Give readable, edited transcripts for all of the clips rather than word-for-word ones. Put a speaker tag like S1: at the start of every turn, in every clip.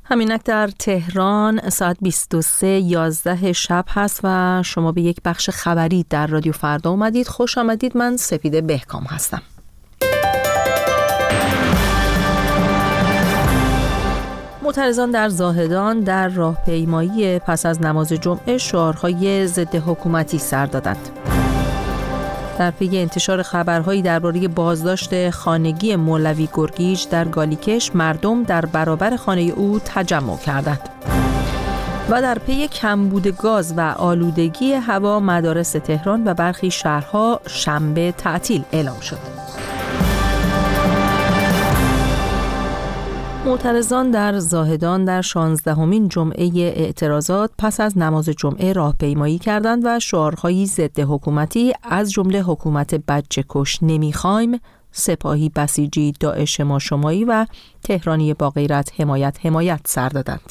S1: همینک در تهران ساعت 23:11 شب هست و شما به یک بخش خبری در رادیو فردا اومدید. خوش آمدید. من سپیده بهکام هستم. معترضان در زاهدان در راهپیمایی پس از نماز جمعه شعارهای ضد حکومتی سر دادند. در پی انتشار خبرهایی درباره بازداشت خانگی مولوی گرگیج در گالیکش، مردم در برابر خانه او تجمع کردند. و در پی کمبود گاز و آلودگی هوا، مدارس تهران و برخی شهرها شنبه تعطیل اعلام شد. معترضان در زاهدان در 16مین جمعه اعتراضات پس از نماز جمعه راهپیمایی کردند و شعارهایی ضد حکومتی از جمله حکومت بچه کش نمیخوایم، سپاهی بسیجی داعش ما شمایی و تهرانی با غیرت حمایت سر دادند.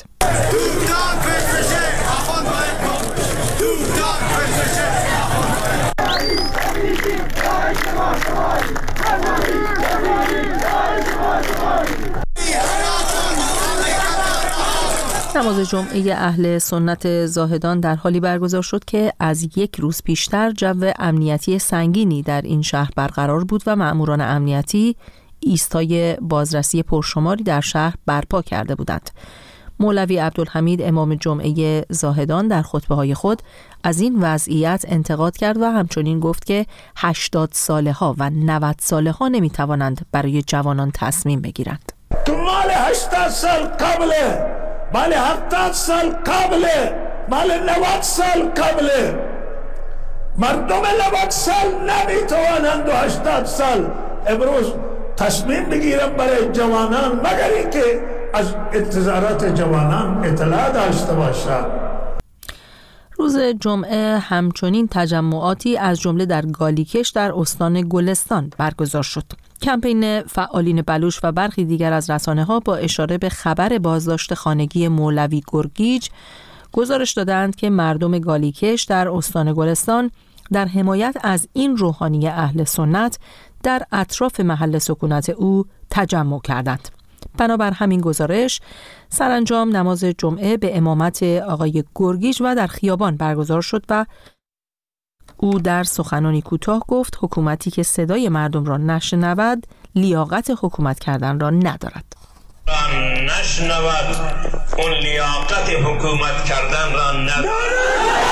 S1: نماز جمعه اهل سنت زاهدان در حالی برگزار شد که از یک روز پیشتر جو امنیتی سنگینی در این شهر برقرار بود و مأموران امنیتی ایستای بازرسی پرشماری در شهر برپا کرده بودند. مولوی عبدالحمید امام جمعه زاهدان در خطبه‌های خود از این وضعیت انتقاد کرد و همچنین گفت که 80 ساله ها و 90 ساله ها نمی توانند برای جوانان تصمیم بگیرند.
S2: تو مال 80 سال قبله، مال 70 سال قبله، مال 90 سال قبله. مردم 90 سال نمی توانند و 80 سال امروز تصمیم بگیرن برای جوانان، مگر اینکه از انتظارات جوانان اطلاع داشته باشند.
S1: روز جمعه همچنین تجمعاتی از جمله در گالیکش در استان گلستان برگزار شد. کمپین فعالین بلوچ و برخی دیگر از رسانه‌ها با اشاره به خبر بازداشت خانگی مولوی گرگیج گزارش دادند که مردم گالیکش در استان گلستان در حمایت از این روحانی اهل سنت در اطراف محل سکونت او تجمع کردند. بنابر همین گزارش سرانجام نماز جمعه به امامت آقای گرگیج و در خیابان برگزار شد و او در سخنانی کوتاه گفت حکومتی که صدای مردم را نشنود لیاقت حکومت کردن را ندارد.
S2: نشنود اون لیاقت حکومت کردن را ندارد.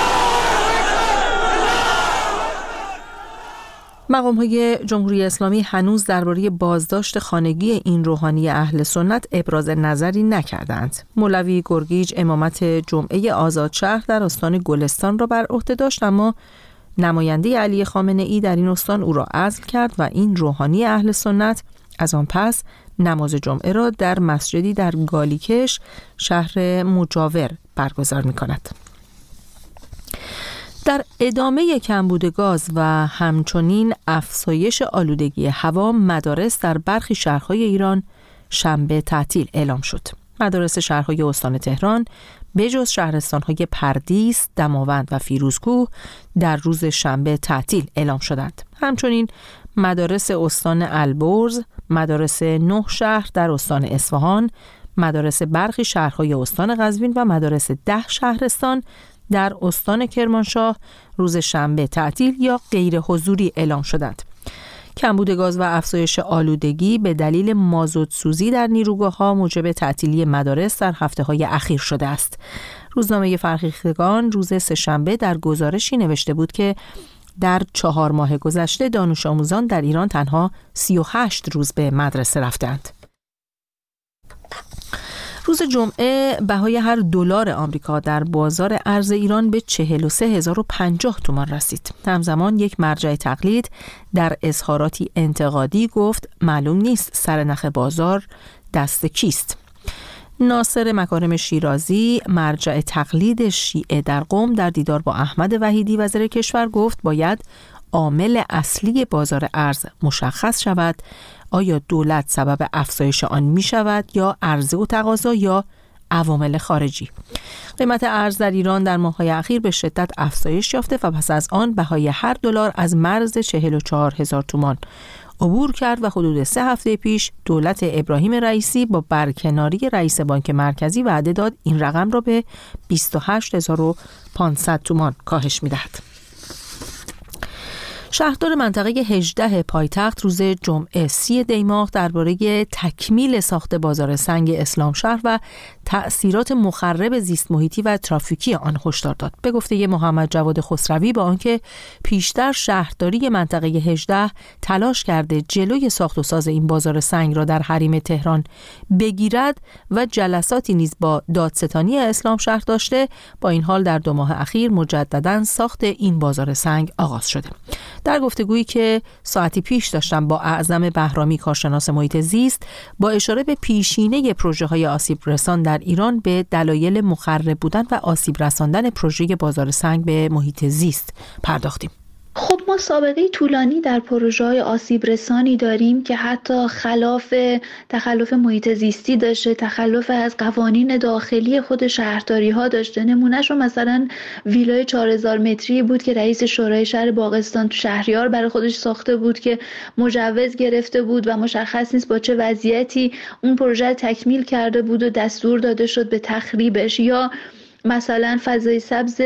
S1: مقام‌های جمهوری اسلامی هنوز درباره بازداشت خانگی این روحانی اهل سنت ابراز نظری نکردند. مولوی گرگیج امامت جمعه آزادشهر در استان گلستان را بر عهده داشت، اما نماینده علی خامنه‌ای در این استان او را عزل کرد و این روحانی اهل سنت از آن پس نماز جمعه را در مسجدی در گالیکش شهر مجاور برگزار می‌کند. در ادامه کمبود گاز و همچنین افزایش آلودگی هوا، مدارس در برخی شهرهای ایران شنبه تعطیل اعلام شد. مدارس شهرهای استان تهران به جز شهرستانهای پردیس، دماوند و فیروزکوه در روز شنبه تعطیل اعلام شدند. همچنین مدارس استان البرز، مدارس 9 شهر در استان اصفهان، مدارس برخی شهرهای استان قزوین و مدارس 10 شهرستان در استان کرمانشاه روز شنبه تعطیل یا غیر حضوری اعلام شدند. کمبود گاز و افزایش آلودگی به دلیل مازوت سوزی در نیروگاه‌ها موجب تعطیلی مدارس در هفته‌های اخیر شده است. روزنامه فرهیختگان روز سه‌شنبه در گزارشی نوشته بود که در 4 ماه گذشته دانش آموزان در ایران تنها 38 روز به مدرسه رفتند. روز جمعه بهای هر دلار آمریکا در بازار ارز ایران به 43,050 تومان رسید. همزمان یک مرجع تقلید در اظهاراتی انتقادی گفت معلوم نیست سرنخ بازار دست کیست. ناصر مکارم شیرازی، مرجع تقلید شیعه در قم، در دیدار با احمد وحیدی وزیر کشور گفت باید عامل اصلی بازار ارز مشخص شود. آیا دولت سبب افزایش آن می شود یا عرضه و تقاضا یا عوامل خارجی؟ قیمت ارز در ایران در ماه‌های اخیر به شدت افزایش یافته و پس از آن بهای هر دلار از مرز 44,000 تومان عبور کرد و حدود 3 هفته پیش دولت ابراهیم رئیسی با برکناری رئیس بانک مرکزی وعده داد این رقم را به 28500 تومان کاهش می‌دهد. شهردار منطقه 18 پایتخت روز جمعه 30 دی ماه درباره تکمیل ساخت بازار سنگ اسلامشهر و تأثیرات مخرب زیست محیطی و ترافیکی آن هشدار داد. به گفته محمد جواد خسروی، با آنکه پیشتر شهرداری منطقه 18 تلاش کرده جلوی ساخت و ساز این بازار سنگ را در حریم تهران بگیرد و جلساتی نیز با دادستانی اسلامشهر داشته، با این حال در 2 ماه اخیر مجدداً ساخت این بازار سنگ آغاز شده. در گفتگویی که ساعتی پیش داشتم با اعظم بهرامی کارشناس محیط زیست، با اشاره به پیشینه پروژه‌های آسیب رسان در ایران به دلایل مخرب بودن و آسیب رساندن پروژه بازار سنگ به محیط زیست پرداختیم.
S3: خب ما سابقه طولانی در پروژه‌های آسیب رسانی داریم که حتی تخلف محیط زیستی داشته، تخلف از قوانین داخلی خود شهرداری‌ها داشته. نمونهش رو مثلا ویلای 4000 متری بود که رئیس شورای شهر باغستان تو شهریار برای خودش ساخته بود که مجوز گرفته بود و مشخص نیست با چه وضعیتی اون پروژه رو تکمیل کرده بود و دستور داده شد به تخریبش. یا مثلا فضای سبز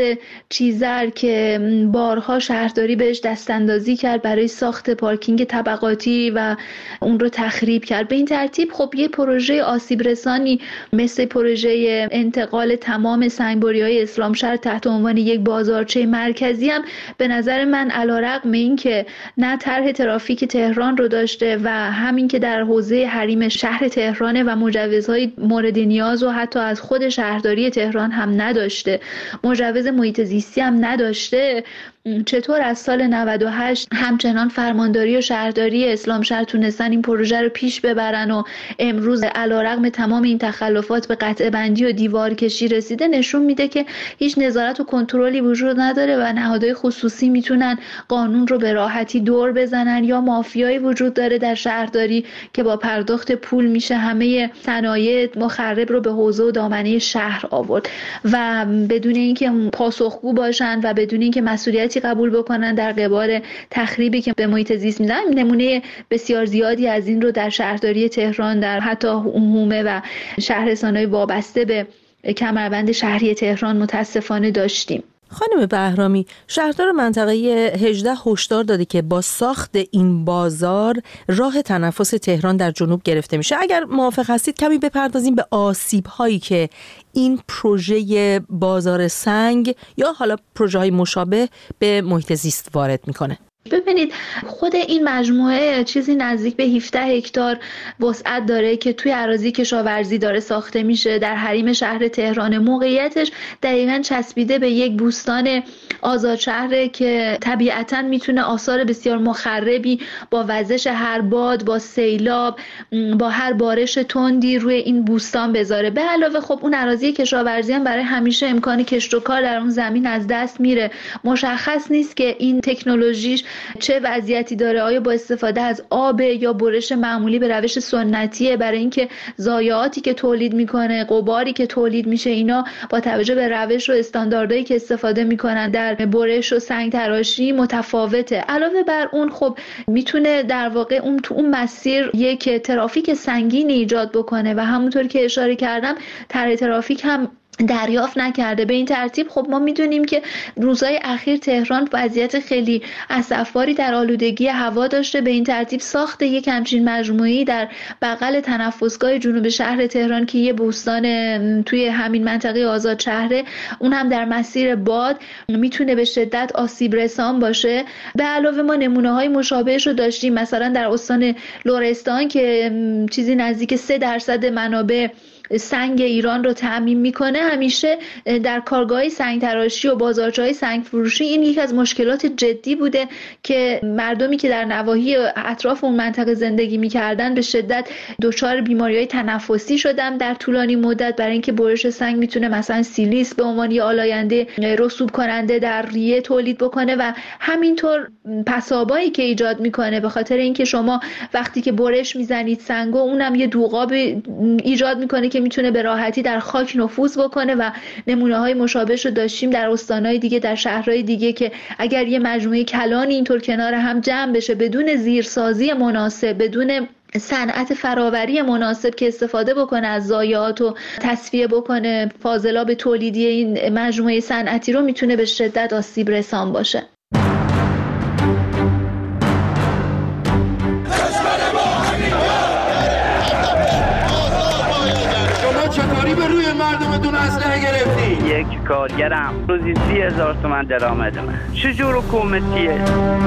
S3: چیزر که بارها شهرداری بهش دستاندازی کرد برای ساخت پارکینگ طبقاتی و اون رو تخریب کرد. به این ترتیب خب یه پروژه آسیب رسانی مثل پروژه انتقال تمام سنگبری‌های اسلامشهر تحت عنوان یک بازارچه مرکزی هم به نظر من علیرغم این که نه طرح ترافیک تهران رو داشته و همین که در حوزه حریم شهر تهران و مجوزهای مورد نیاز و حتی از خود شهرداری تهران هم نداشته، مجوز محیط زیستی هم نداشته، چطور از سال 98 همچنان فرمانداری و شهرداری اسلامشهر تونستن این پروژه رو پیش ببرن و امروز علیرغم تمام این تخلفات به قطعه بندی و دیوار کشی رسیده، نشون میده که هیچ نظارت و کنترلی وجود نداره و نهادهای خصوصی میتونن قانون رو به راحتی دور بزنن یا مافیایی وجود داره در شهرداری که با پرداخت پول میشه همه صنایع مخرب رو به حوزه و دامنه شهر آورد و بدون اینکه پاسخگو باشن و بدون اینکه مسئولیتی قبول بکنن در قبال تخریبی که به محیط زیست میدن. نمونه بسیار زیادی از این رو در شهرداری تهران، در حتی حومه و شهرستان‌های وابسته به کمربند شهری تهران متاسفانه داشتیم.
S1: خانم بهرامی، شهردار منطقه 18 هشدار داده که با ساخت این بازار راه تنفس تهران در جنوب گرفته میشه. اگر موافق هستید کمی بپردازیم به آسیب‌هایی که این پروژه بازار سنگ یا حالا پروژه‌های مشابه به محیط زیست وارد میکنه.
S3: ببینید خود این مجموعه چیزی نزدیک به 17 هکتار وسعت داره که توی اراضی کشاورزی داره ساخته میشه در حریم شهر تهران. موقعیتش دقیقاً چسبیده به یک بوستان آزادشهره که طبیعتاً میتونه آثار بسیار مخربی با وزش هر باد، با سیلاب، با هر بارش تندی روی این بوستان بذاره. به علاوه خب اون اراضی کشاورزی هم برای همیشه امکان کشت و کار در اون زمین از دست میره. مشخص نیست که این تکنولوژیش چه وضعیتی داره، آیا با استفاده از آب یا برش معمولی به روش سنتیه، برای اینکه ضایعاتی که تولید میکنه، غباری که تولید میشه، اینا با توجه به روش و استانداردهایی که استفاده میکنن در برش و سنگ تراشی متفاوته. علاوه بر اون خب میتونه در واقع اون تو اون مسیر یک ترافیک سنگین ایجاد بکنه و همونطور که اشاره کردم طرح ترافیک هم دریافت نکرده. به این ترتیب خب ما میدونیم که روزهای اخیر تهران وضعیت خیلی اسفباری در آلودگی هوا داشته. به این ترتیب ساخت یک همچین مجموعه‌ای در بغل تنفسگاه جنوب شهر تهران که یه بوستان توی همین منطقه آزاد شهره، اون هم در مسیر باد، میتونه به شدت آسیب رسان باشه. به علاوه ما نمونه‌های مشابهش رو داشتیم مثلا در استان لرستان که چیزی نزدیک 3% منابع سنگ ایران رو تأمین میکنه. همیشه در کارگاه سنگ تراشی و بازارچه‌های سنگ فروشی این یک از مشکلات جدی بوده که مردمی که در نواحی اطراف اون منطقه زندگی میکردن به شدت دچار بیماریهای تنفسی شدن در طولانی مدت، برای اینکه برش سنگ میتونه مثلا سیلیس به عنوان یه آلاینده رسوب کننده در ریه تولید بکنه و همینطور پسابایی که ایجاد میکنه به خاطر اینکه شما وقتی که برش میزنید سنگو، اونم یه دوغاب ایجاد میکنه که که میتونه به راحتی در خاک نفوذ بکنه و نمونه‌های مشابهش رو داشتیم در استان‌های دیگه، در شهرهای دیگه، که اگر یه مجموعه کلان اینطور کنار هم جمع بشه بدون زیرسازی مناسب، بدون صنعت فراوری مناسب که استفاده بکنه از ضایعات و تصفیه بکنه فاضلاب تولیدی این مجموعه صنعتی رو، میتونه به شدت آسیب رسان باشه.
S4: چطوری به روی مردمتون اسلحه گرفتی؟
S5: یک کارگرم روزی 30,000 تومان درآمدمه. چجور حکومتیه؟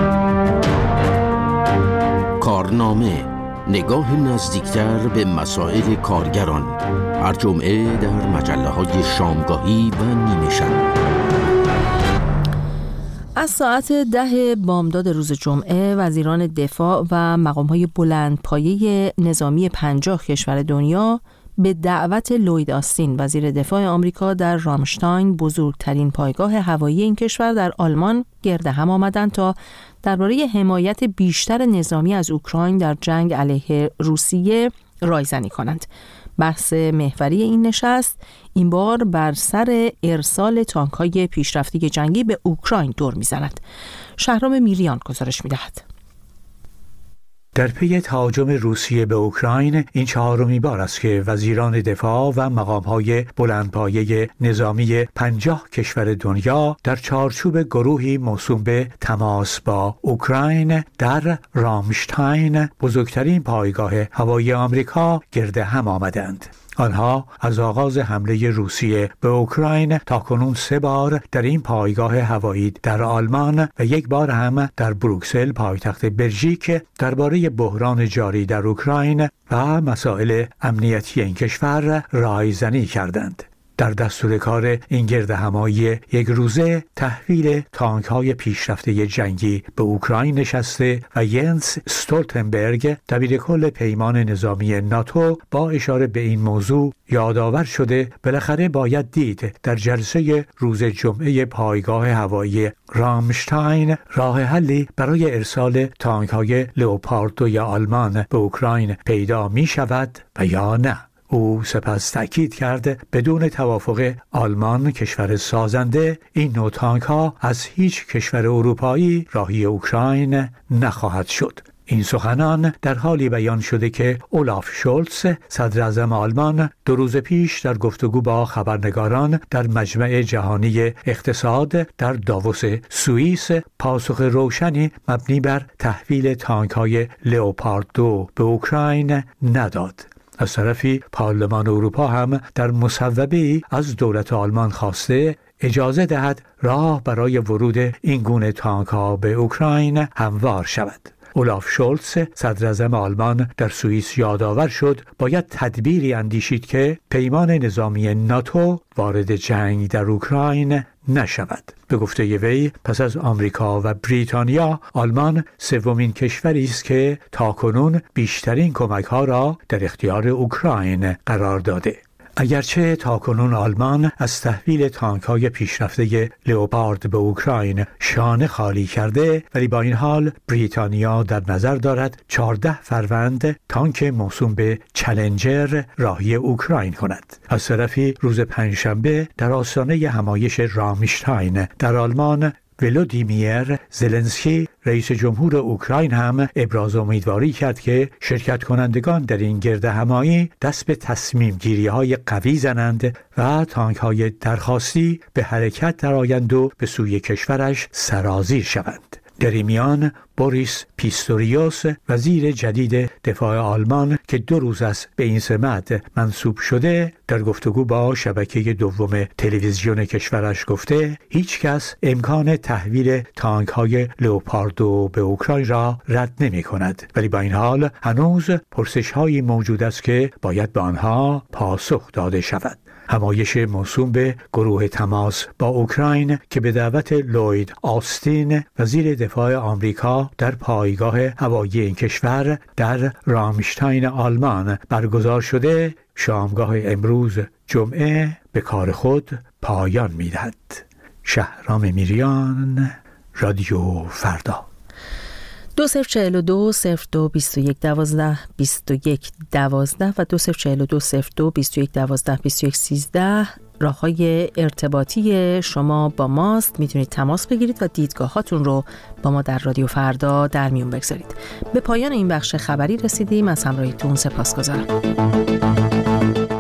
S6: کارنامه، نگاه نزدیکتر به مسائل کارگران، هر جمعه در مجله‌های شامگاهی و نیمه شب.
S1: از ساعت 10 بامداد روز جمعه وزیران دفاع و مقام‌های بلندپایه نظامی 50 کشور دنیا به دعوت لوید آستین وزیر دفاع آمریکا در رامشتاین، بزرگترین پایگاه هوایی این کشور در آلمان، گرد هم آمدند تا درباره حمایت بیشتر نظامی از اوکراین در جنگ علیه روسیه رایزنی کنند. بحث محوری این نشست این بار بر سر ارسال تانک‌های پیشرفته جنگی به اوکراین دور می‌زند. شهرام میریان گزارش می‌دهد.
S7: در پی تهاجم روسیه به اوکراین این چهارمین بار است که وزیران دفاع و مقام‌های بلندپایه نظامی 50 کشور دنیا در چارچوب گروهی موسوم به تماس با اوکراین در رامشتاین، بزرگترین پایگاه هوایی آمریکا، گرد هم آمدند. آنها از آغاز حمله روسیه به اوکراین تاکنون 3 بار در این پایگاه هوایی در آلمان و 1 بار هم در بروکسل پایتخت بلژیک درباره بحران جاری در اوکراین و مسائل امنیتی این کشور رایزنی کردند. در دستور کار این گردهمایی 1 روزه تحویل تانک‌های پیشرفته جنگی به اوکراین نشسته و ینس استولتنبرگ دبیرکل پیمان نظامی ناتو با اشاره به این موضوع یادآور شده بالاخره باید دید در جلسه روز جمعه پایگاه هوایی رامشتاین راه حلی برای ارسال تانک‌های لئوپارد 2 آلمان به اوکراین پیدا می شود و یا نه. او سپس تأکید کرد بدون توافق آلمان، کشور سازنده، این نوع تانک‌ها از هیچ کشور اروپایی راهی اوکراین نخواهد شد. این سخنان در حالی بیان شده که اولاف شولتز صدر اعظم آلمان 2 روز پیش در گفتگو با خبرنگاران در مجمع جهانی اقتصاد در داووس سوئیس پاسخ روشنی مبنی بر تحویل تانک‌های لئوپارد 2 به اوکراین نداد. از طرفی پارلمان اروپا هم در مصوبه‌ای از دولت آلمان خواسته اجازه دهد راه برای ورود این گونه تانک‌ها به اوکراین هموار شود. اولاف شولتز صدر اعظم آلمان در سوئیس یادآور شد باید تدبیری اندیشید که پیمان نظامی ناتو وارد جنگ در اوکراین نشود. به گفته وی پس از آمریکا و بریتانیا، آلمان 3مین کشوری است که تاکنون بیشترین کمک‌ها را در اختیار اوکراین قرار داده. اگرچه تاکنون آلمان از تحویل تانک‌های پیشرفته لئوپارد به اوکراین شانه خالی کرده، ولی با این حال بریتانیا در نظر دارد 14 فروند تانک موسوم به چالنجر راهی اوکراین کند. از طرفی روز پنجشنبه در آستانه همایش رامشتاین در آلمان، ولودیمیر زلنسکی رئیس جمهور اوکراین هم ابراز امیدواری کرد که شرکت کنندگان در این گردهمایی دست به تصمیم گیری های قوی زنند و تانک های درخواستی به حرکت درآیند و به سوی کشورش سرازیر شوند. در این میان بوریس پیستوریوس وزیر جدید دفاع آلمان که 2 روز است به این سمت منصوب شده، در گفتگو با شبکه دوم تلویزیون کشورش گفته هیچ کس امکان تحویل تانک های لئوپارد 2 به اوکراین را رد نمی کند، ولی با این حال هنوز پرسش هایی موجود است که باید به آنها پاسخ داده شود. همایش موسوم به گروه تماس با اوکراین که به دعوت لوید آستین وزیر دفاع آمریکا در پایگاه هوایی این کشور در رامشتاین آلمان برگزار شده، شامگاه امروز جمعه به کار خود پایان می‌دهد. شهرام میریان، رادیو فردا.
S1: 2042 02 21 12 21 12 و 2042 02 21 12 21 13 راه‌های ارتباطی شما با ماست. میتونید تماس بگیرید و دیدگاهاتون رو با ما در رادیو فردا در میون بگذارید. به پایان این بخش خبری رسیدیم. از همراهیتون سپاسگزارم.